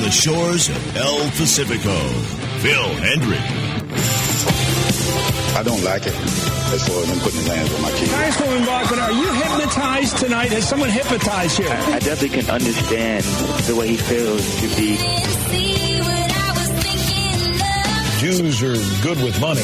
the shores of El Pacifico, Phil Hendrie. I don't like it as far as him putting his hands on my kids. Congresswoman Bachmann, are you hypnotized tonight? Has someone hypnotized you? I definitely can understand the way he feels to be. Jews are good with money.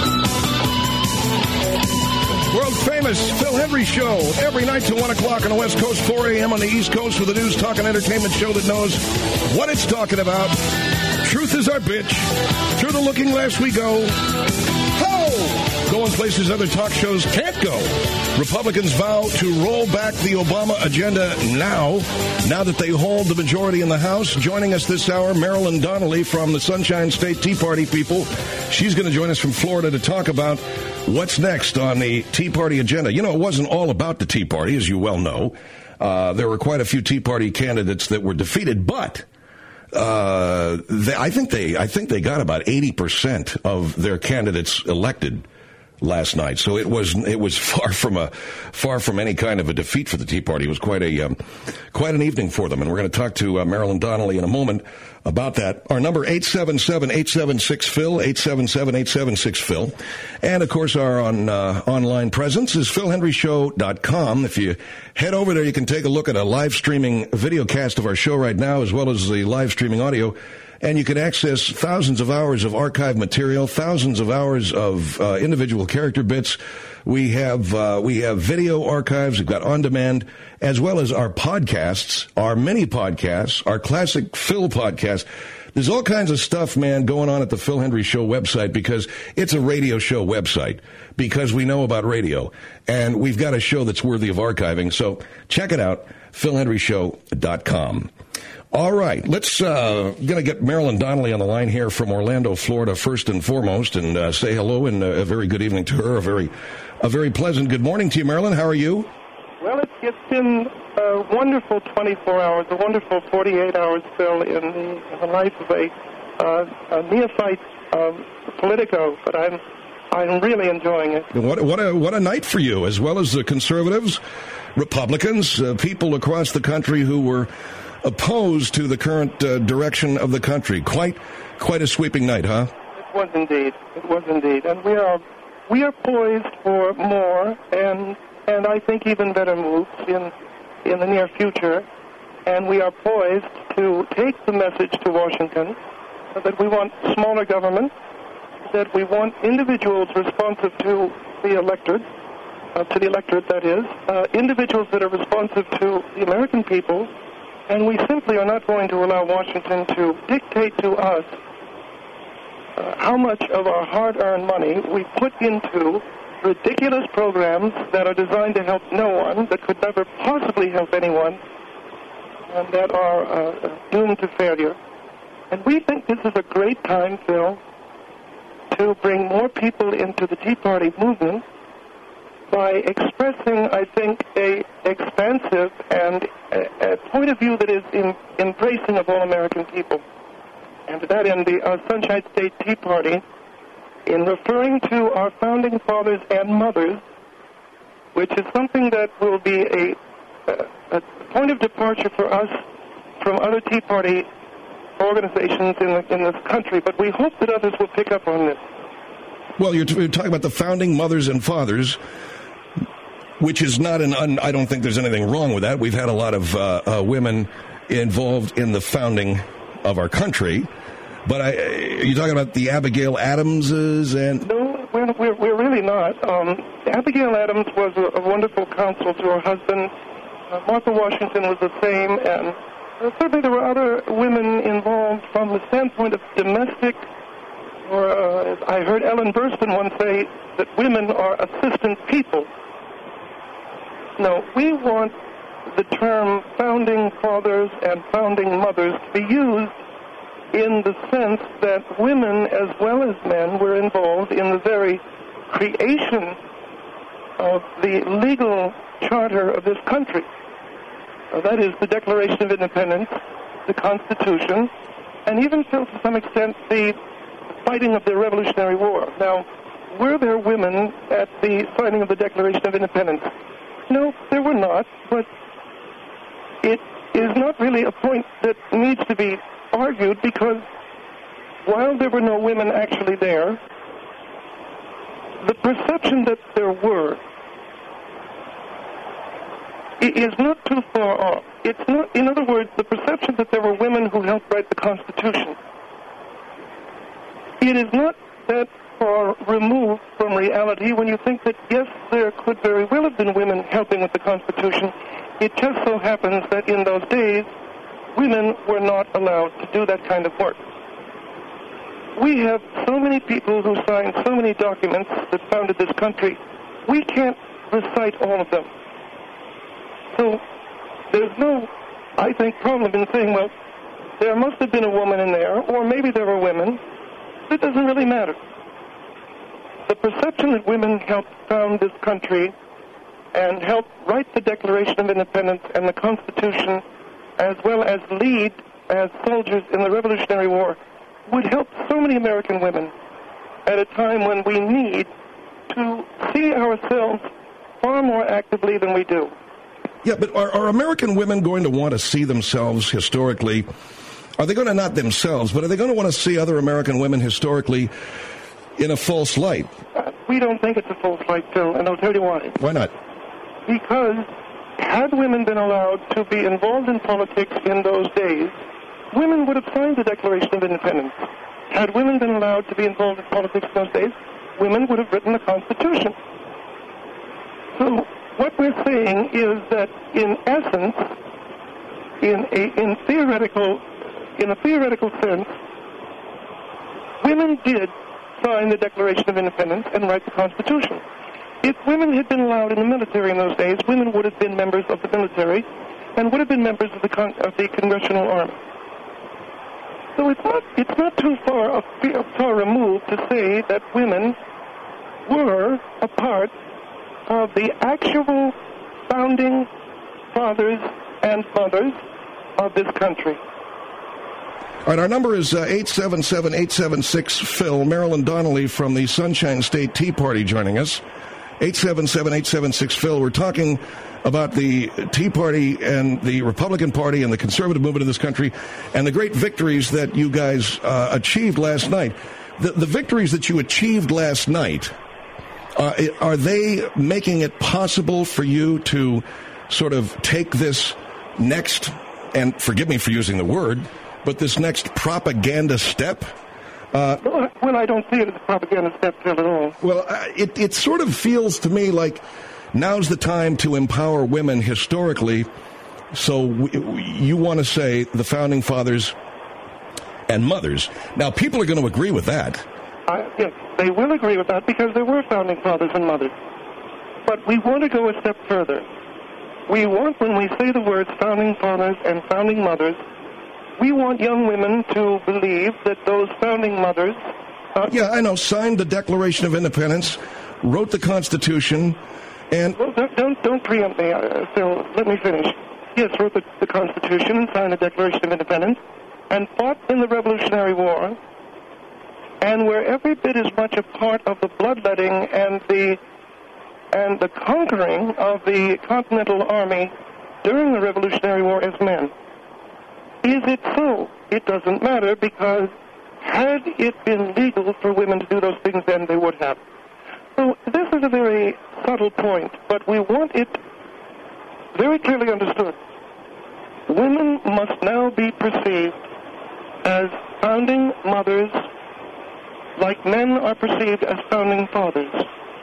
World famous Phil Hendrie Show every night till 1 o'clock on the West Coast, 4 a.m. on the East Coast with a news, talk, and entertainment show that knows what it's talking about. Truth is our bitch. Through the looking glass we go. Ho! Going places other talk shows can't go. Republicans vow to roll back the Obama agenda now that they hold the majority in the House. Joining us this hour, Marilyn Donnelly from the Sunshine State Tea Party people. She's going to join us from Florida to talk about what's next on the Tea Party agenda. You know, it wasn't all about the Tea Party, as you well know. There were quite a few Tea Party candidates that were defeated, but I think they got about 80% of their candidates elected last night. So it was far from any kind of a defeat for the Tea Party. It was quite an evening for them. And we're going to talk to Marilyn Donnelly in a moment about that. Our number 877-876-PHIL, 877-876-PHIL. And of course our online presence is philhendrieshow.com. If you head over there, you can take a look at a live streaming video cast of our show right now, as well as the live streaming audio. And you can access thousands of hours of archive material, thousands of hours of individual character bits. We have video archives. We've got on demand, as well as our podcasts, our mini podcasts, our classic Phil podcast. There's all kinds of stuff, man, going on at the Phil Hendrie Show website because it's a radio show website, because we know about radio. And we've got a show that's worthy of archiving. So check it out, philhendrieshow.com. All right, let's going to get Marilyn Donnelly on the line here from Orlando, Florida, first and foremost, and say hello and a very good evening to her. A very pleasant good morning to you, Marilyn. How are you? Well, it's been a wonderful 24 hours, a wonderful 48 hours, Phil, in the life of a neophyte Politico, but I'm really enjoying it. What a night for you, as well as the conservatives, Republicans, people across the country who were opposed to the current direction of the country. Quite a sweeping night, huh? It was indeed. And we are poised for more and I think even better moves in the near future. And we are poised to take the message to Washington that we want smaller government, that we want individuals responsive to the electorate, that is, individuals that are responsive to the American people. And we simply are not going to allow Washington to dictate to us how much of our hard-earned money we put into ridiculous programs that are designed to help no one, that could never possibly help anyone, and that are doomed to failure. And we think this is a great time, Phil, to bring more people into the Tea Party movement by expressing, I think, a expansive and a point of view that is embracing of all American people. And to that end, the Sunshine State Tea Party, in referring to our founding fathers and mothers, which is something that will be a point of departure for us from other Tea Party organizations in this country, but we hope that others will pick up on this. Well, you're talking about the founding mothers and fathers, which is not I don't think there's anything wrong with that. We've had a lot of women involved in the founding of our country. But are you talking about the Abigail Adamses and... No, we're really not. Abigail Adams was a wonderful counsel to her husband. Martha Washington was the same. And certainly there were other women involved from the standpoint of domestic, or I heard Ellen Burstyn once say that women are assistant people. No, we want the term founding fathers and founding mothers to be used in the sense that women as well as men were involved in the very creation of the legal charter of this country. That is the Declaration of Independence, the Constitution, and even to some extent the fighting of the Revolutionary War. Now, were there women at the signing of the Declaration of Independence? No, there were not, but it is not really a point that needs to be argued because while there were no women actually there, the perception that there were is not too far off. It's not, in other words, the perception that there were women who helped write the Constitution. It is not that far removed from reality when you think that, yes, there could very well have been women helping with the Constitution. It just so happens that in those days, women were not allowed to do that kind of work. We have so many people who signed so many documents that founded this country. We can't recite all of them. So there's no, I think, problem in saying, well, there must have been a woman in there, or maybe there were women. It doesn't really matter. The perception that women helped found this country and helped write the Declaration of Independence and the Constitution, as well as lead as soldiers in the Revolutionary War, would help so many American women at a time when we need to see ourselves far more actively than we do. Yeah, but are American women going to want to see themselves historically? Are they going to, not themselves, but are they going to want to see other American women historically in a false light? We don't think it's a false light, Phil, and I'll tell you why. Why not? Because had women been allowed to be involved in politics in those days, women would have signed the Declaration of Independence. Had women been allowed to be involved in politics in those days, women would have written the Constitution. So what we're saying is that, in essence, in a theoretical sense, women did sign the Declaration of Independence and write the Constitution. If women had been allowed in the military in those days, women would have been members of the military and would have been members of the Congressional Army. So it's not too far removed to say that women were a part of the actual founding fathers and mothers of this country. All right, our number is 877-876-PHIL. Marilyn Donnelly from the Sunshine State Tea Party joining us. 877-876-PHIL. We're talking about the Tea Party and the Republican Party and the conservative movement in this country and the great victories that you guys achieved last night. The victories that you achieved last night, are they making it possible for you to sort of take this next, and forgive me for using the word, but this next propaganda step? Well, I don't see it as a propaganda step at all. Well, it sort of feels to me like now's the time to empower women historically. So you want to say the founding fathers and mothers. Now, people are going to agree with that. Yes, they will agree with that because there were founding fathers and mothers. But we want to go a step further. We want, when we say the words founding fathers and founding mothers, we want young women to believe that those founding mothers... yeah, I know, signed the Declaration of Independence, wrote the Constitution, and... Well, don't preempt me, Phil. Let me finish. Yes, wrote the Constitution and signed the Declaration of Independence, and fought in the Revolutionary War, and were every bit as much a part of the bloodletting and the conquering of the Continental Army during the Revolutionary War as men. Is it so? It doesn't matter, because had it been legal for women to do those things, then they would have. So this is a very subtle point, but we want it very clearly understood. Women must now be perceived as founding mothers, like men are perceived as founding fathers,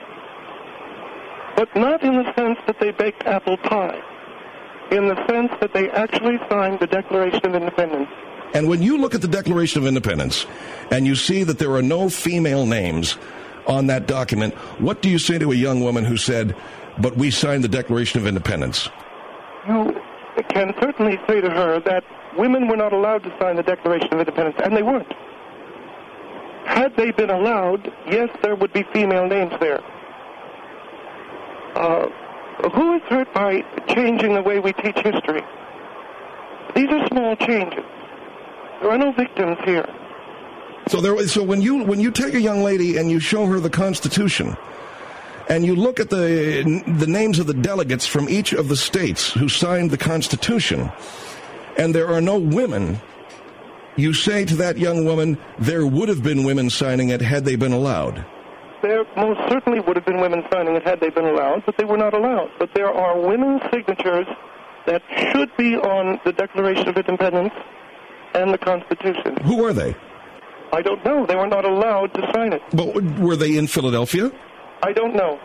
but not in the sense that they baked apple pie, in the sense that they actually signed the Declaration of Independence. And when you look at the Declaration of Independence and you see that there are no female names on that document, what do you say to a young woman who said, but we signed the Declaration of Independence? You can certainly say to her that women were not allowed to sign the Declaration of Independence, and they weren't. Had they been allowed, yes, there would be female names there. Who is hurt by changing the way we teach history? These are small changes. There are no victims here. So when you take a young lady and you show her the Constitution, and you look at the names of the delegates from each of the states who signed the Constitution, and there are no women, You say to that young woman, there would have been women signing it had they been allowed. There most certainly would have been women signing it had they been allowed, but they were not allowed. But there are women's signatures that should be on the Declaration of Independence and the Constitution. Who are they? I don't know. They were not allowed to sign it. But were they in Philadelphia? I don't know.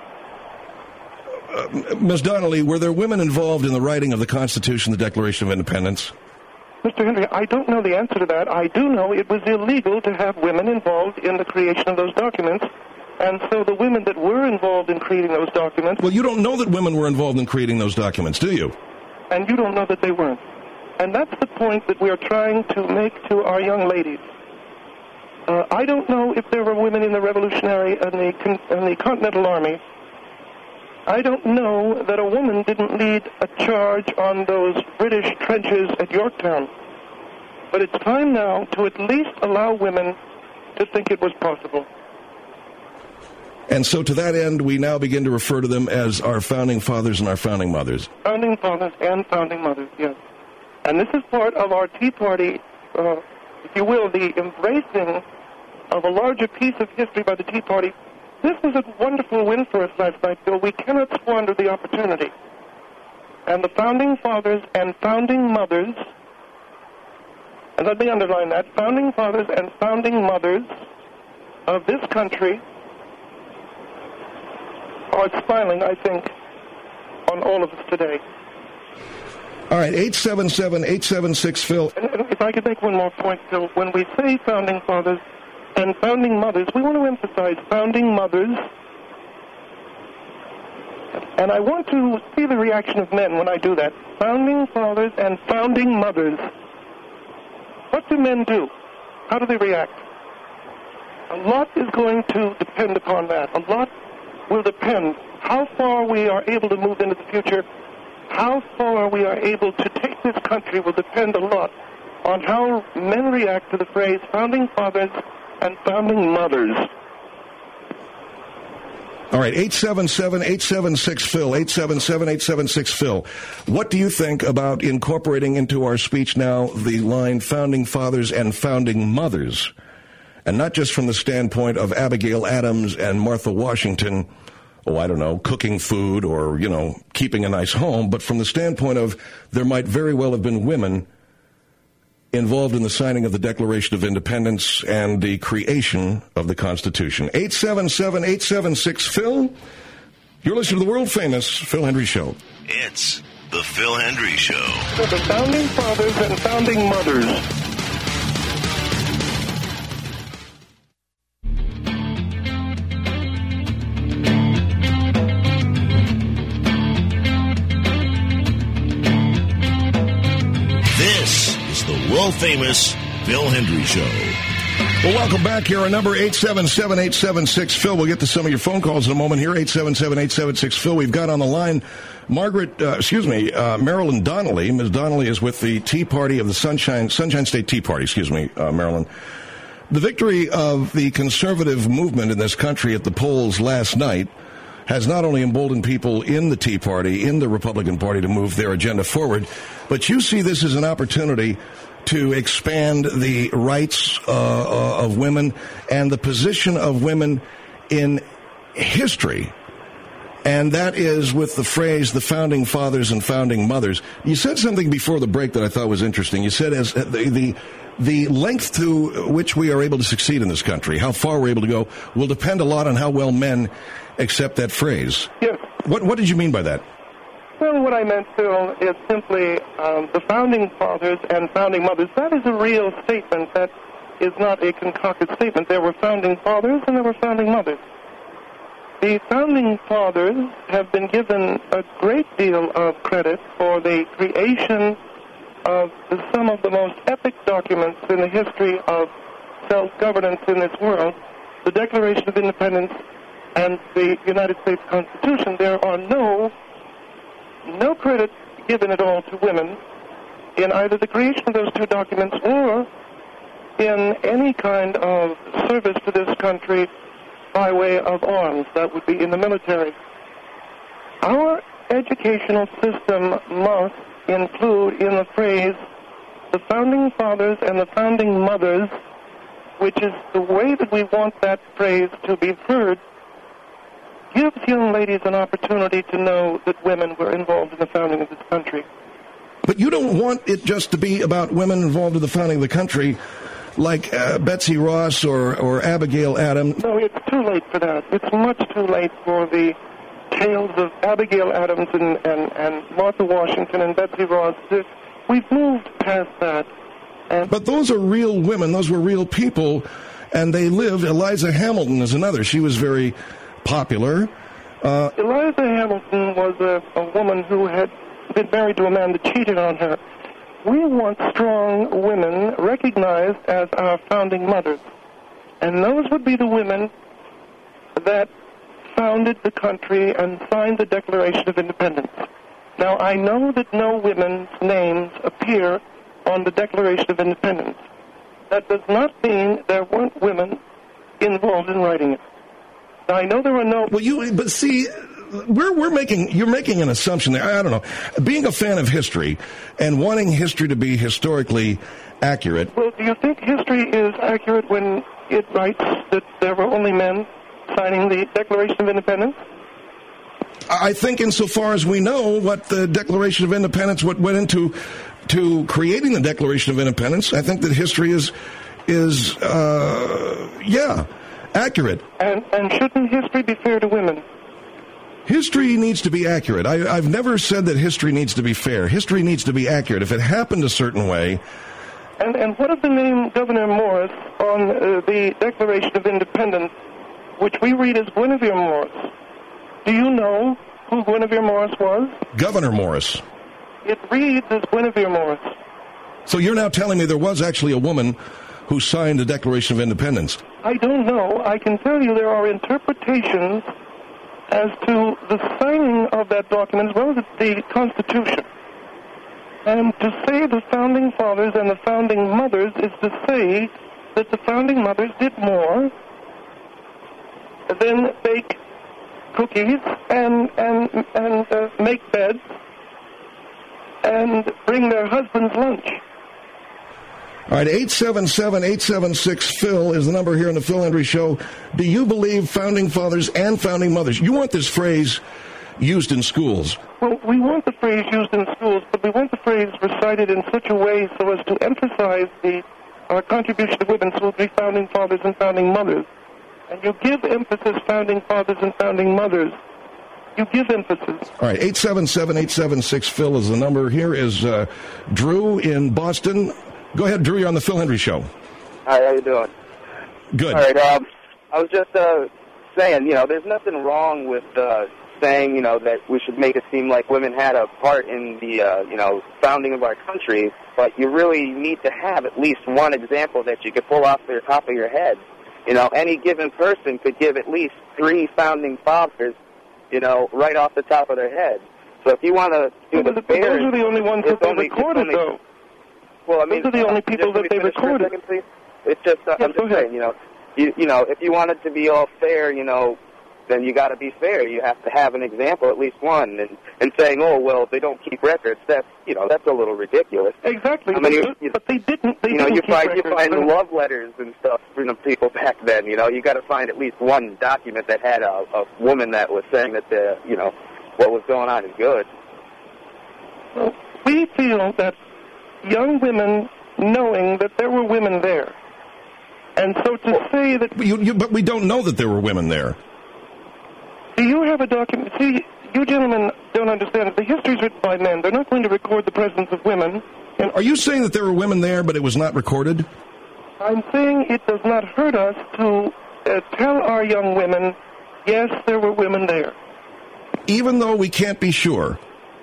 Ms. Donnelly, were there women involved in the writing of the Constitution, the Declaration of Independence? Mr. Henry, I don't know the answer to that. I do know it was illegal to have women involved in the creation of those documents. And so the women that were involved in creating those documents... Well, you don't know that women were involved in creating those documents, do you? And you don't know that they weren't. And that's the point that we are trying to make to our young ladies. I don't know if there were women in the Revolutionary and the Continental Army. I don't know that a woman didn't lead a charge on those British trenches at Yorktown. But it's time now to at least allow women to think it was possible. And so to that end, we now begin to refer to them as our founding fathers and our founding mothers. Founding fathers and founding mothers, yes. And this is part of our Tea Party, if you will, the embracing of a larger piece of history by the Tea Party. This was a wonderful win for us last night, Bill. We cannot squander the opportunity. And the founding fathers and founding mothers, and let me underline that, founding fathers and founding mothers of this country are smiling, I think, on all of us today. All right, 877-876-PHIL. And if I could make one more point, Phil, when we say founding fathers and founding mothers, we want to emphasize founding mothers. And I want to see the reaction of men when I do that. Founding fathers and founding mothers. What do men do? How do they react? A lot is going to depend upon that. A lot will depend how far we are able to move into the future. How far we are able to take this country will depend a lot on how men react to the phrase founding fathers and founding mothers. All right, 877-876-PHIL, 877-876-PHIL. What do you think about incorporating into our speech now the line founding fathers and founding mothers? And not just from the standpoint of Abigail Adams and Martha Washington, cooking food or, keeping a nice home, but from the standpoint of there might very well have been women involved in the signing of the Declaration of Independence and the creation of the Constitution. 877-876-PHIL. You're listening to the world-famous Phil Hendrie Show. It's the Phil Hendrie Show. So the founding fathers and founding mothers. World-famous Phil Hendrie Show. Well, welcome back here. Our number 877-876-PHIL. We'll get to some of your phone calls in a moment here. 877-876-PHIL. We've got on the line Marilyn Donnelly. Ms. Donnelly is with the Tea Party of the Sunshine State Tea Party. Marilyn. The victory of the conservative movement in this country at the polls last night has not only emboldened people in the Tea Party, in the Republican Party, to move their agenda forward, but you see this as an opportunity to expand the rights of women and the position of women in history. And that is with the phrase, the founding fathers and founding mothers. You said something before the break that I thought was interesting. You said as the length to which we are able to succeed in this country, how far we're able to go, will depend a lot on how well men accept that phrase. Yes. What did you mean by that? Well, what I meant, Phil, is simply the founding fathers and founding mothers. That is a real statement. That is not a concocted statement. There were founding fathers and there were founding mothers. The founding fathers have been given a great deal of credit for the creation of some of the most epic documents in the history of self-governance in this world, the Declaration of Independence and the United States Constitution. There are no credit given at all to women in either the creation of those two documents or in any kind of service to this country by way of arms. That would be in the military. Our educational system must include in the phrase the Founding Fathers and the Founding Mothers, which is the way that we want that phrase to be heard, gives young ladies an opportunity to know that women were involved in the founding of this country. But you don't want it just to be about women involved in the founding of the country, like Betsy Ross or Abigail Adams. No, it's too late for that. It's much too late for the tales of Abigail Adams and Martha Washington and Betsy Ross. We've moved past that. But those are real women. Those were real people, and they lived. Eliza Hamilton is another. She was very popular. Eliza Hamilton was a woman who had been married to a man that cheated on her. We want strong women recognized as our founding mothers. And those would be the women that founded the country and signed the Declaration of Independence. Now, I know that no women's names appear on the Declaration of Independence. That does not mean there weren't women involved in writing it. Now, I know there are no... But see, you're making an assumption there. I don't know. Being a fan of history and wanting history to be historically accurate... Well, do you think history is accurate when it writes that there were only men signing the Declaration of Independence? I think insofar as we know what the Declaration of Independence, what went into creating the Declaration of Independence, I think that history is accurate. And shouldn't history be fair to women? History needs to be accurate. I've never said that history needs to be fair. History needs to be accurate. If it happened a certain way... And what of the name Gouverneur Morris on the Declaration of Independence, which we read as Guinevere Morris? Do you know who Guinevere Morris was? Gouverneur Morris. It reads as Guinevere Morris. So you're now telling me there was actually a woman who signed the Declaration of Independence? I don't know. I can tell you there are interpretations as to the signing of that document as well as the Constitution. And to say the Founding Fathers and the Founding Mothers is to say that the Founding Mothers did more than bake cookies and make beds and bring their husbands lunch. All right, 877-876-PHIL is the number here on the Phil Hendrie Show. Do you believe Founding Fathers and Founding Mothers? You want this phrase used in schools. Well, we want the phrase used in schools, but we want the phrase recited in such a way so as to emphasize our contribution to women, so it would be Founding Fathers and Founding Mothers. And you give emphasis Founding Fathers and Founding Mothers. You give emphasis. All right, 877-876-PHIL is the number. Here is Drew in Boston. Go ahead, Drew. You're on the Phil Hendrie Show. Hi, how you doing? Good. All right, I was just saying, there's nothing wrong with saying, that we should make it seem like women had a part in the, founding of our country, but you really need to have at least one example that you could pull off the top of your head. Any given person could give at least 3 founding fathers, right off the top of their head. So if you want to do the fair... Those are the only ones that they recorded, though. Well, I mean, those are the only people that they recorded. It's just, I'm just saying, if you want it to be all fair, then you got to be fair. You have to have an example, at least one, and saying, oh, well, they don't keep records. That's a little ridiculous. Exactly. I mean, but they didn't. You find love letters and stuff from people back then. You got to find at least one document that had a woman that was saying that what was going on is good. Well, we feel that young women knowing that there were women there, and so to say that... But we don't know that there were women there. Do you have a document? See, you gentlemen don't understand it. The history's written by men. They're not going to record the presence of women. Are you saying that there were women there, but it was not recorded? I'm saying it does not hurt us to tell our young women, yes, there were women there. Even though we can't be sure?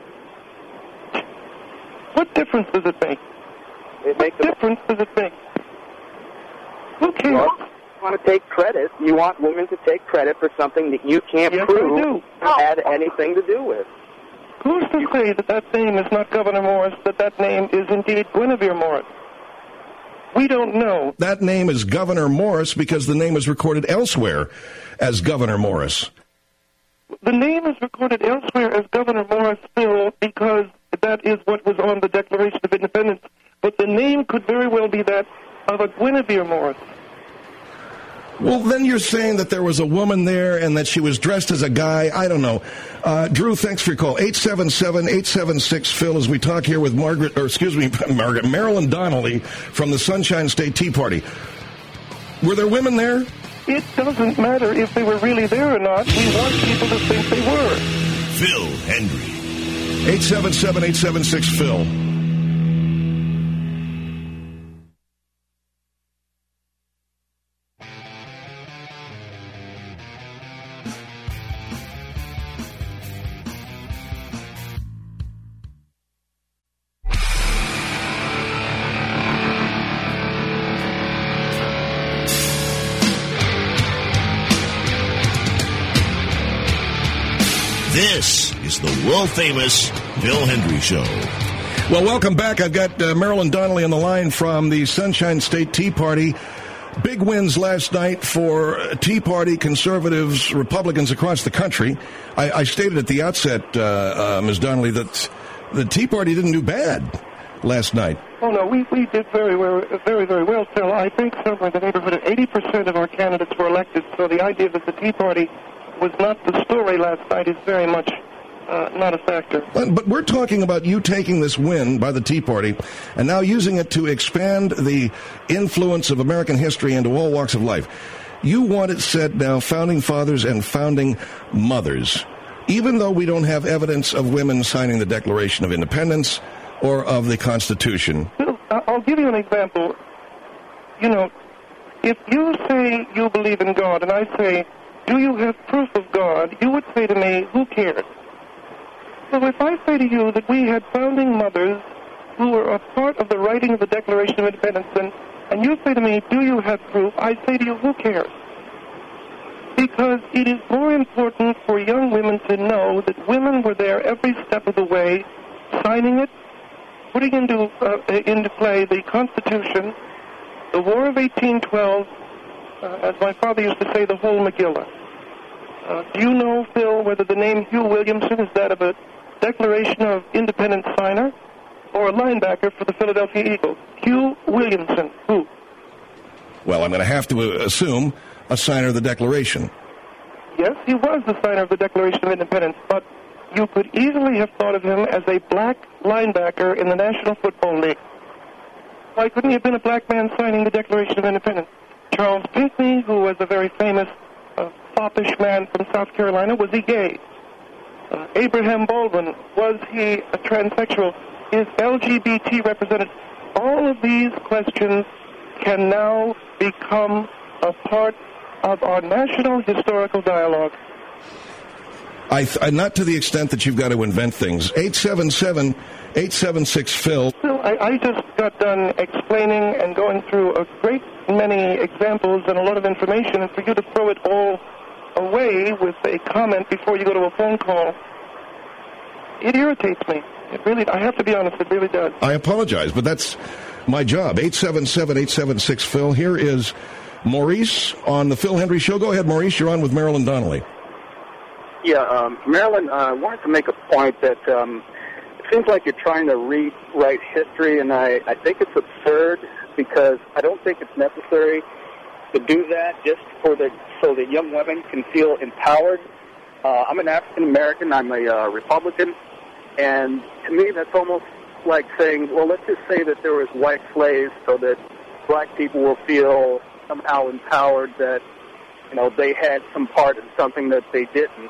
What difference does it make? What difference does it make? Who cares? Well, you want to take credit. You want women to take credit for something that you can't prove had anything to do with. Who's to say that name is not Gouverneur Morris, that name is indeed Guinevere Morris? We don't know. That name is Gouverneur Morris because the name is recorded elsewhere as Gouverneur Morris. The name is recorded elsewhere as Gouverneur Morris, Phil, because that is what was on the Declaration of Independence. but the name could very well be that of a Guinevere Morris. Well, then you're saying that there was a woman there and that she was dressed as a guy. I don't know. Drew, thanks for your call. 877-876-PHIL as we talk here with Marilyn Donnelly from the Sunshine State Tea Party. Were there women there? It doesn't matter if they were really there or not. We want people to think they were. Phil Hendrie. 877-876-PHIL. This is the world-famous Phil Hendrie Show. Well, welcome back. I've got Marilyn Donnelly on the line from the Sunshine State Tea Party. Big wins last night for Tea Party, conservatives, Republicans across the country. I stated at the outset, Ms. Donnelly, that the Tea Party didn't do bad last night. Oh, no, we did very, very well, Phil. I think somewhere in the neighborhood of 80% of our candidates were elected, so the idea that the Tea Party was not the story last night is very much not a factor. But we're talking about you taking this win by the Tea Party and now using it to expand the influence of American history into all walks of life. You want it said now, founding fathers and founding mothers, even though we don't have evidence of women signing the Declaration of Independence or of the Constitution. Well, I'll give you an example. You know, if you say you believe in God and I say, do you have proof of God? You would say to me, who cares? So if I say to you that we had founding mothers who were a part of the writing of the Declaration of Independence, and you say to me, do you have proof? I say to you, who cares? Because it is more important for young women to know that women were there every step of the way, signing it, putting into play the Constitution, the War of 1812, as my father used to say, the whole Megillah. Do you know, Phil, whether the name Hugh Williamson is that of a Declaration of Independence signer or a linebacker for the Philadelphia Eagles? Hugh Williamson, who? Well, I'm going to have to assume a signer of the Declaration. Yes, he was the signer of the Declaration of Independence, but you could easily have thought of him as a black linebacker in the National Football League. Why couldn't he have been a black man signing the Declaration of Independence? Charles Pinckney, who was a very famous foppish man from South Carolina, was he gay? Abraham Baldwin, was he a transsexual? Is LGBT represented? All of these questions can now become a part of our national historical dialogue. Not to the extent that you've got to invent things. 877-876-PHIL. Well, I just got done explaining and going through a great many examples and a lot of information, and for you to throw it all away with a comment before you go to a phone call, it irritates me. It really, I have to be honest, it really does. I apologize, but that's my job. 877-876-PHIL. Here is Maurice on the Phil Hendrie Show. Go ahead, Maurice. You're on with Marilyn Donnelly. Yeah, Marilyn, I wanted to make a point that it seems like you're trying to rewrite history, and I think it's absurd because I don't think it's necessary to do that just so that young women can feel empowered. I'm an African-American. I'm a Republican. And to me, that's almost like saying, well, let's just say that there was white slaves so that black people will feel somehow empowered that, you know, they had some part in something that they didn't.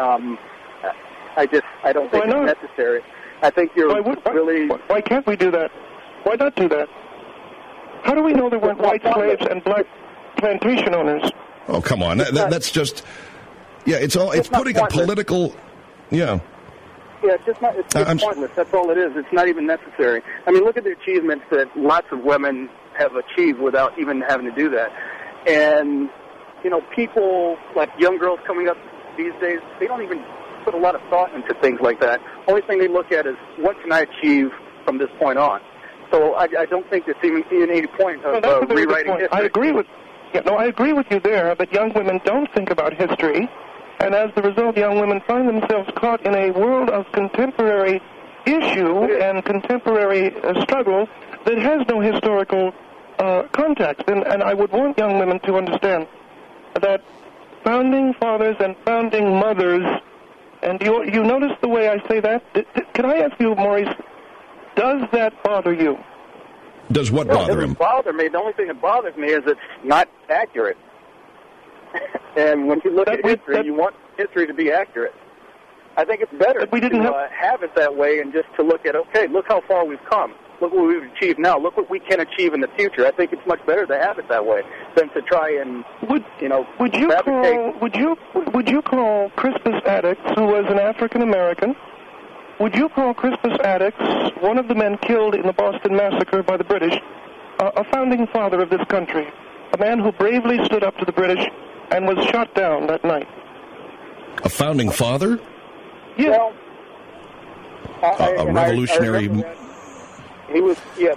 I don't think it's necessary. I think you're Why can't we do that? Why not do that? How do we know there weren't white slaves and black plantation owners? Oh, come on. That's just... Yeah, it's putting a political... Yeah. Yeah, it's pointless. That's all it is. It's not even necessary. I mean, look at the achievements that lots of women have achieved without even having to do that. And, you know, people, like young girls coming up these days, they don't even put a lot of thought into things like that. Only thing they look at is, what can I achieve from this point on? So I don't think there's even any point of rewriting history. I agree with you there, that young women don't think about history. And as the result, young women find themselves caught in a world of contemporary issue and contemporary struggle that has no historical context. And I would want young women to understand that founding fathers and founding mothers, and you notice the way I say that? Can I ask you, Maurice, does that bother you? Does what bother him? It doesn't bother me. The only thing that bothers me is it's not accurate. And when you look at history, you want history to be accurate. I think it's better to have it that way and just to look at, okay, look how far we've come. Look what we've achieved now. Look what we can achieve in the future. I think it's much better to have it that way than to try and, Would you call Crispus Attucks, who was an African American, would you call Crispus Attucks, one of the men killed in the Boston Massacre by the British, a founding father of this country, a man who bravely stood up to the British and was shot down that night? A founding father? Yeah. Well, a revolutionary. He was,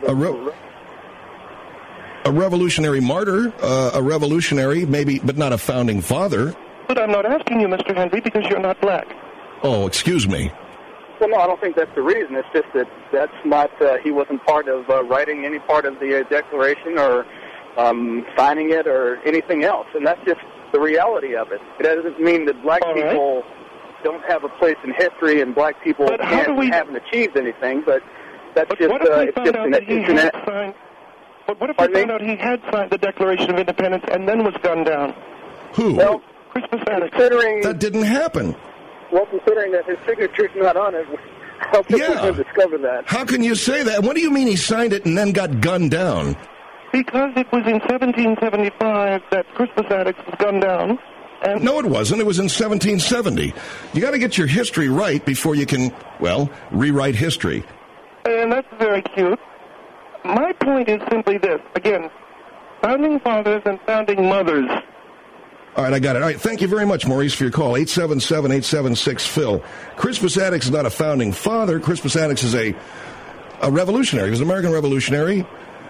a revolutionary martyr, a revolutionary, maybe, but not a founding father. But I'm not asking you, Mr. Henry, because you're not black. Oh, excuse me. Well, no, I don't think that's the reason. It's just that that's not, he wasn't part of writing any part of the Declaration or signing it or anything else. And that's just the reality of it. It doesn't mean that black people don't have a place in history and black people haven't achieved anything, but that's just, it's just an internet. But what if we found out he had signed the Declaration of Independence and then was gunned down? Who? Well, Crispus Attucks. That didn't happen. Well, considering that his signature's not on it, how can we discover that? How can you say that? What do you mean he signed it and then got gunned down? Because it was in 1775 that Crispus Attucks was gunned down. And no, it wasn't. It was in 1770. You got to get your history right before you can, rewrite history. And that's very cute. My point is simply this. Again, founding fathers and founding mothers. All right, I got it. All right, thank you very much, Maurice, for your call. 877-876-PHIL. Crispus Attucks is not a founding father. Crispus Attucks is a revolutionary. He was an American revolutionary.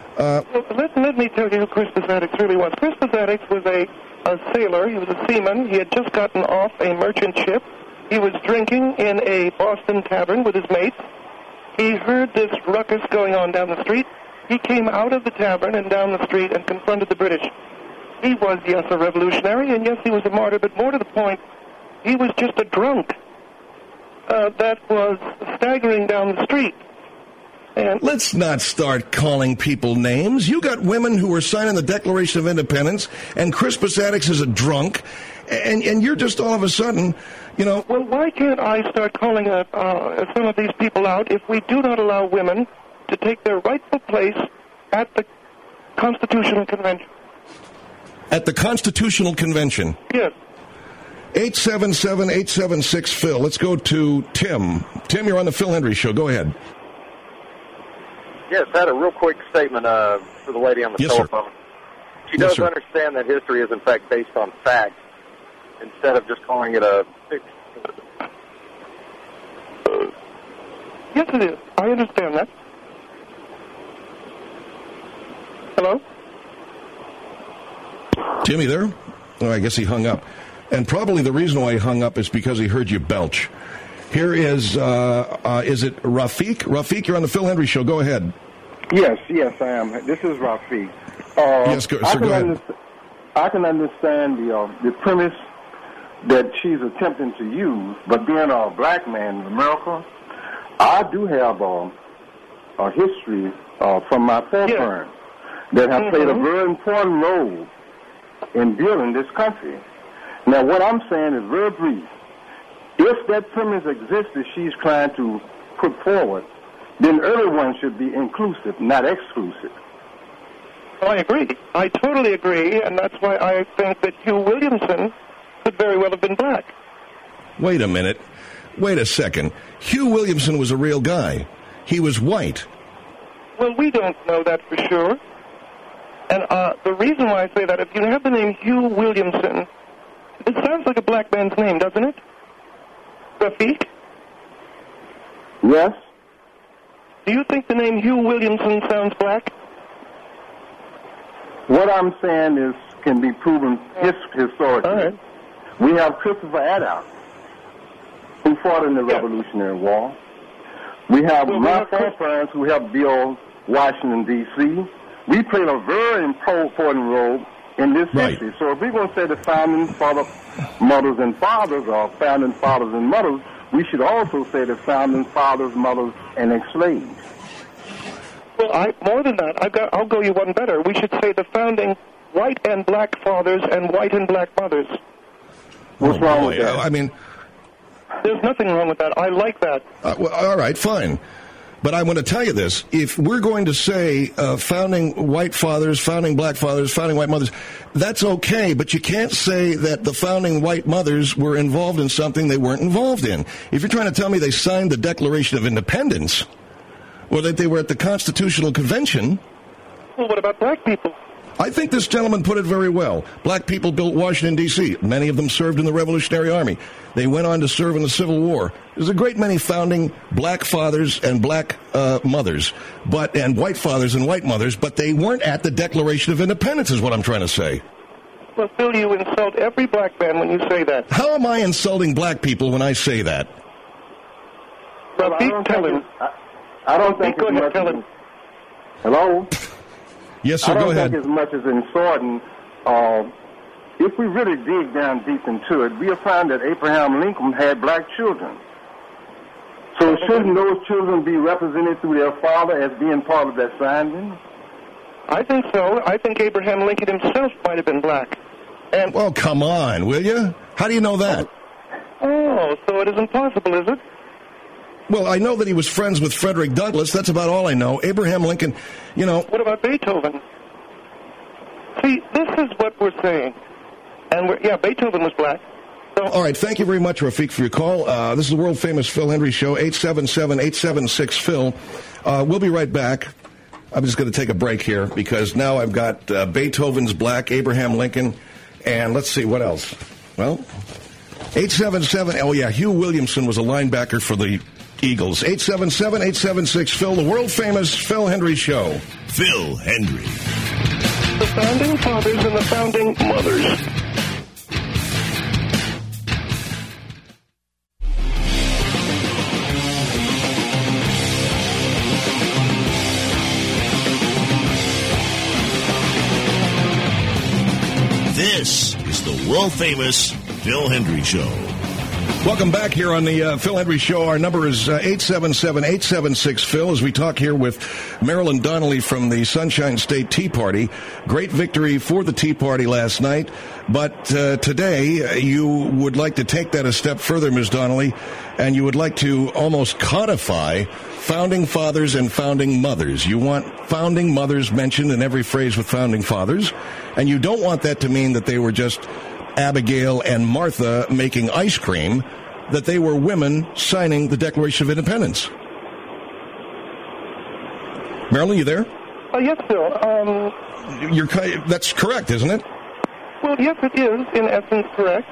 Let me tell you who Crispus Attucks really was. Crispus Attucks was a sailor. He was a seaman. He had just gotten off a merchant ship. He was drinking in a Boston tavern with his mates. He heard this ruckus going on down the street. He came out of the tavern and down the street and confronted the British. He was, yes, a revolutionary, and yes, he was a martyr, but more to the point, he was just a drunk that was staggering down the street. And let's not start calling people names. You got women who were signing the Declaration of Independence, and Crispus Attucks is a drunk, and you're just all of a sudden, Well, why can't I start calling some of these people out if we do not allow women to take their rightful place at the Constitutional Convention? At the Constitutional Convention? Yes. 877-876-PHIL. Let's go to Tim. Tim, you're on the Phil Hendry Show. Go ahead. Yes, I had a real quick statement for the lady on the telephone. She does understand that history is, in fact, based on fact instead of just calling it a fiction. Yes, it is. I understand that. Hello? Jimmy there? Oh, I guess he hung up. And probably the reason why he hung up is because he heard you belch. Here is it Rafiq? Rafiq, you're on the Phil Hendry Show. Go ahead. Yes, I am. This is Rafiq. Yes, go ahead. I can understand the premise that she's attempting to use, but being a black man in America, I do have a history from my foreparents that have played a very important role in building this country. Now, what I'm saying is very brief. If that premise exists that she's trying to put forward, then everyone should be inclusive, not exclusive. I agree. I totally agree, and that's why I think that Hugh Williamson could very well have been black. Wait a minute. Wait a second. Hugh Williamson was a real guy. He was white. Well, we don't know that for sure. And the reason why I say that, if you have the name Hugh Williamson, it sounds like a black man's name, doesn't it? Rafiq? Yes. Do you think the name Hugh Williamson sounds black? What I'm saying is can be proven historically. All right. We have Christopher Attucks, who fought in the Revolutionary War. We have my foreparents who helped build Washington, D.C. We played a very important role in this history. So if we're going to say the founding mothers and fathers, or founding fathers and mothers, we should also say the founding fathers, mothers, and enslaved. Well, more than that, I'll go you one better. We should say the founding white and black fathers and white and black mothers. What's wrong with that? I mean, there's nothing wrong with that. I like that. Well, all right, fine. But I want to tell you this. If we're going to say founding white fathers, founding black fathers, founding white mothers, that's okay, but you can't say that the founding white mothers were involved in something they weren't involved in. If you're trying to tell me they signed the Declaration of Independence, or that they were at the Constitutional Convention... Well, what about black people? I think this gentleman put it very well. Black people built Washington, D.C. Many of them served in the Revolutionary Army. They went on to serve in the Civil War. There's a great many founding black fathers and black mothers, and white fathers and white mothers, but they weren't at the Declaration of Independence, is what I'm trying to say. Well, Phil, you insult every black man when you say that. How am I insulting black people when I say that? Well, tell him. I don't think go ahead, tell him. Hello? Yes, sir, go ahead. I don't think as much as insulting. If we really dig down deep into it, we'll find that Abraham Lincoln had black children. So shouldn't those children be represented through their father as being part of that founding? I think so. I think Abraham Lincoln himself might have been black. Well, come on, will you? How do you know that? Oh, so it isn't possible, is it? Well, I know that he was friends with Frederick Douglass. That's about all I know. Abraham Lincoln, you know... What about Beethoven? See, this is what we're saying. And Beethoven was black. So... All right, thank you very much, Rafiq, for your call. This is the world-famous Phil Hendry Show, 877-876-PHIL. We'll be right back. I'm just going to take a break here because now I've got Beethoven's black, Abraham Lincoln, and let's see, what else? Well, 877, Hugh Williamson was a linebacker for the Eagles. 877-876-PHIL, the world-famous Phil Hendry Show. Phil Hendry. The founding fathers and the founding mothers. This is the world-famous Phil Hendry Show. Welcome back here on the Phil Hendry Show. Our number is 877-876-PHIL as we talk here with Marilyn Donnelly from the Sunshine State Tea Party. Great victory for the Tea Party last night. But today you would like to take that a step further, Ms. Donnelly, and you would like to almost codify founding fathers and founding mothers. You want founding mothers mentioned in every phrase with founding fathers, and you don't want that to mean that they were just Abigail and Martha making ice cream, that they were women signing the Declaration of Independence. Marilyn, you there? Yes, Phil. That's correct, isn't it? Well, yes, it is, in essence, correct.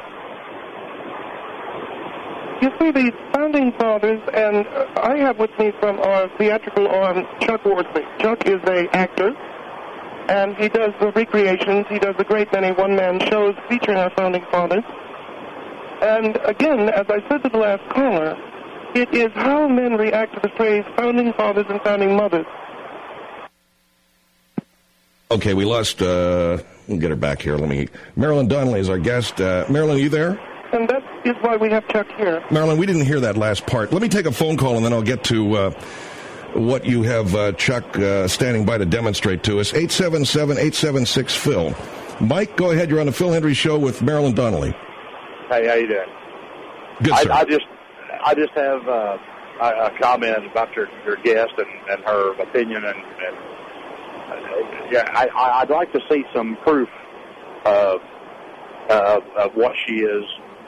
You see, the founding fathers, and I have with me from our theatrical arm, Chuck Worsley. Chuck is an actor, and he does the recreations. He does a great many one-man shows featuring our founding fathers. And again, as I said to the last caller, it is how men react to the phrase founding fathers and founding mothers. Okay, we lost, we'll get her back here. Marilyn Donnelly is our guest. Marilyn, are you there? And that is why we have Chuck here. Marilyn, we didn't hear that last part. Let me take a phone call, and then I'll get to what you have Chuck standing by to demonstrate to us. 877-876-PHIL. Mike, go ahead. You're on the Phil Hendry Show with Marilyn Donnelly. Hey, how you doing? Good, sir. I just have a comment about your guest and her opinion, and I'd like to see some proof of what she is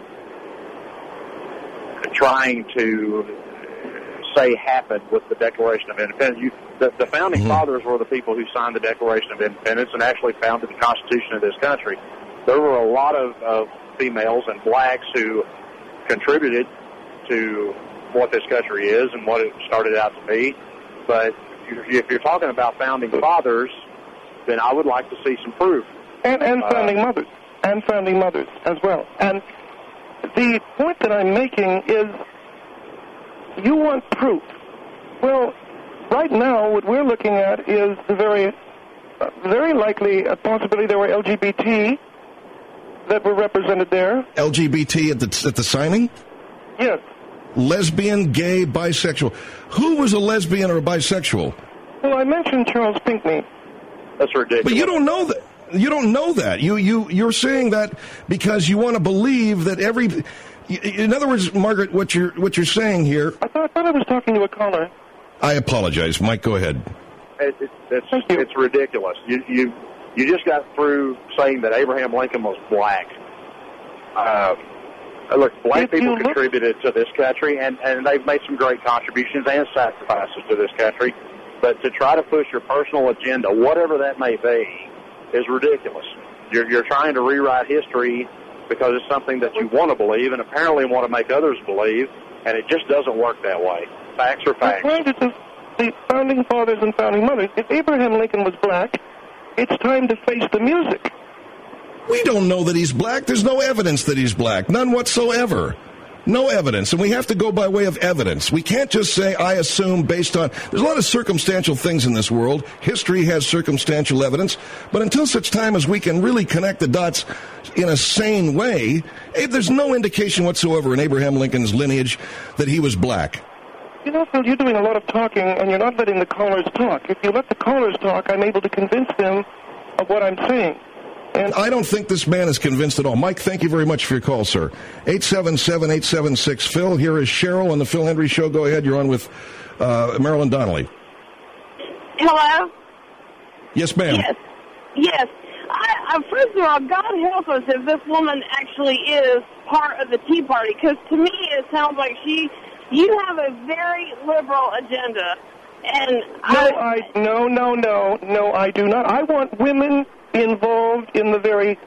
trying to say happened with the Declaration of Independence. The founding fathers were the people who signed the Declaration of Independence and actually founded the Constitution of this country. There were a lot of females and blacks who contributed to what this country is and what it started out to be. But if you're talking about founding fathers, then I would like to see some proof. And founding mothers. And founding mothers as well. And the point that I'm making is you want proof. Well, right now, what we're looking at is the very likely possibility there were LGBT that were represented there. LGBT at the signing? Yes. Lesbian, gay, bisexual. Who was a lesbian or a bisexual? Well, I mentioned Charles Pinckney. That's ridiculous. But you don't know that. You don't know that. You're saying that because you want to believe that every. In other words, Margaret, what you're saying here. I thought I was talking to a caller. I apologize, Mike. Go ahead. It's ridiculous. You just got through saying that Abraham Lincoln was black. Look, black people contributed to this country, and they've made some great contributions and sacrifices to this country. But to try to push your personal agenda, whatever that may be, is ridiculous. You're trying to rewrite history because it's something that you want to believe and apparently want to make others believe, and it just doesn't work that way. Facts are facts. The founding fathers and founding mothers. If Abraham Lincoln was black, it's time to face the music. We don't know that he's black. There's no evidence that he's black. None whatsoever. No evidence. And we have to go by way of evidence. We can't just say, I assume based on... There's a lot of circumstantial things in this world. History has circumstantial evidence. But until such time as we can really connect the dots in a sane way, there's no indication whatsoever in Abraham Lincoln's lineage that he was black. You know, Phil, you're doing a lot of talking, and you're not letting the callers talk. If you let the callers talk, I'm able to convince them of what I'm saying. And I don't think this man is convinced at all. Mike, thank you very much for your call, sir. 877-876-PHIL. Here is Cheryl on the Phil Hendrie Show. Go ahead. You're on with Marilyn Donnelly. Hello? Yes, ma'am. Yes. First of all, God help us if this woman actually is part of the Tea Party, because to me it sounds like you have a very liberal agenda. And No, I do not. I want women involved in the very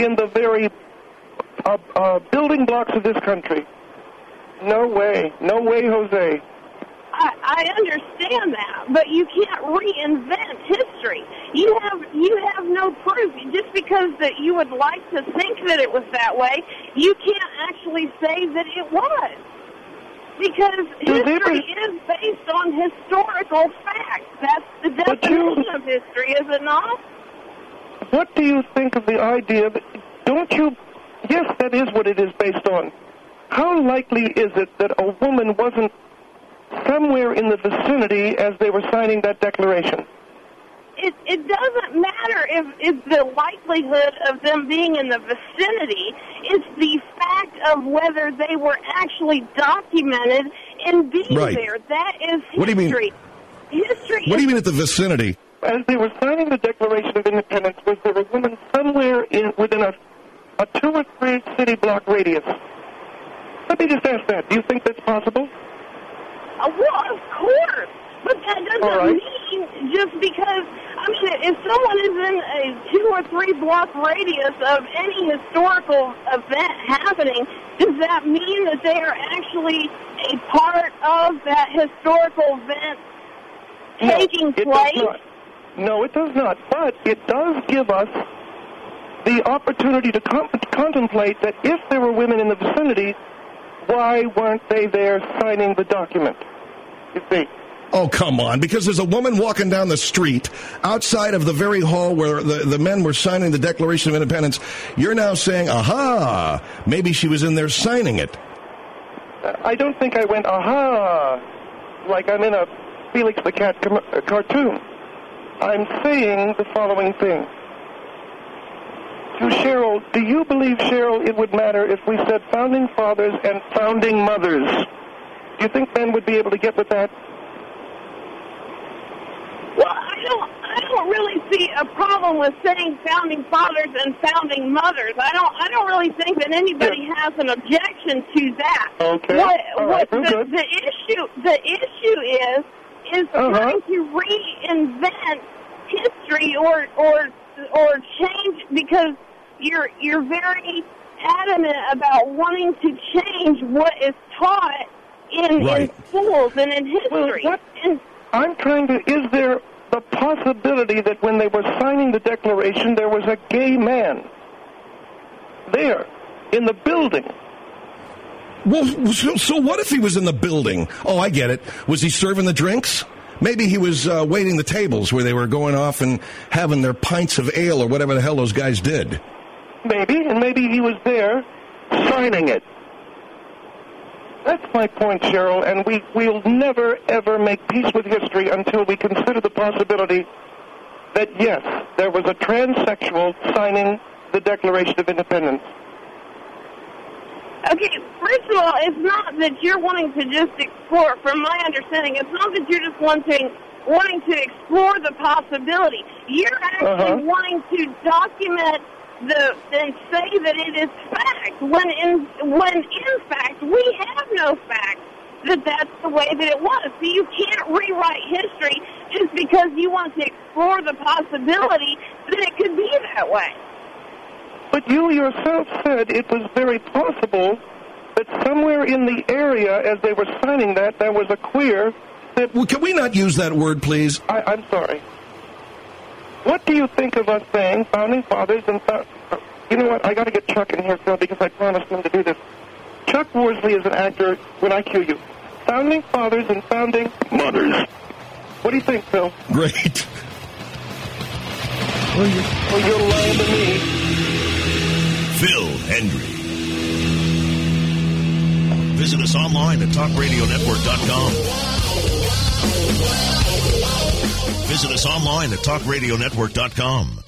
building blocks of this country. No way, Jose. I understand that, but you can't reinvent history. You have no proof. Just because that you would like to think that it was that way, you can't actually say that it was. Because history is based on historical facts. That's the definition of history, is it not? What do you think of the idea that, yes, that is what it is based on. How likely is it that a woman wasn't somewhere in the vicinity as they were signing that declaration? It doesn't matter if the likelihood of them being in the vicinity. It's the fact of whether they were actually documented and being there. That is history. What do you mean? What do you mean at the vicinity? As they were signing the Declaration of Independence, was there a woman somewhere within a 2 or 3 city block radius? Let me just ask that. Do you think that's possible? Well, of course. But that doesn't mean just because, if someone is in a 2 or 3 block radius of any historical event happening, does that mean that they are actually a part of that historical event taking place? No, it does not. But it does give us the opportunity to contemplate that if there were women in the vicinity, why weren't they there signing the document? You see? Oh, come on, because there's a woman walking down the street outside of the very hall where the men were signing the Declaration of Independence. You're now saying, aha, maybe she was in there signing it. I don't think I went, aha, like I'm in a Felix the Cat cartoon. I'm saying the following thing. To Cheryl, do you believe, Cheryl, it would matter if we said founding fathers and founding mothers? Do you think men would be able to get with that? Well, I don't really see a problem with saying founding fathers and founding mothers. I don't really think that anybody has an objection to that. Okay. The issue is trying to reinvent history or change, because you're very adamant about wanting to change what is taught in schools and in history. Is there the possibility that when they were signing the Declaration, there was a gay man there in the building? Well, so what if he was in the building? Oh, I get it. Was he serving the drinks? Maybe he was waiting the tables where they were going off and having their pints of ale or whatever the hell those guys did. Maybe, and maybe he was there signing it. That's my point, Cheryl, and we'll never, ever make peace with history until we consider the possibility that, yes, there was a transsexual signing the Declaration of Independence. Okay, first of all, it's not that you're wanting to just explore. From my understanding, it's not that you're just wanting to explore the possibility. You're actually wanting to document and say that it is fact, when in fact we have no fact that that's the way that it was. So you can't rewrite history just because you want to explore the possibility that it could be that way. But you yourself said it was very possible that somewhere in the area, as they were signing that, there was a queer... Well, can we not use that word, please? I'm sorry. What do you think of us saying, founding fathers and... You know what? I got to get Chuck in here, Phil, because I promised him to do this. Chuck Worsley is an actor when I cue you. Founding fathers and founding mothers. What do you think, Phil? Great. Well, you're lying to me. Phil Hendrie. Visit us online at TalkRadioNetwork.com. Visit us online at TalkRadioNetwork.com.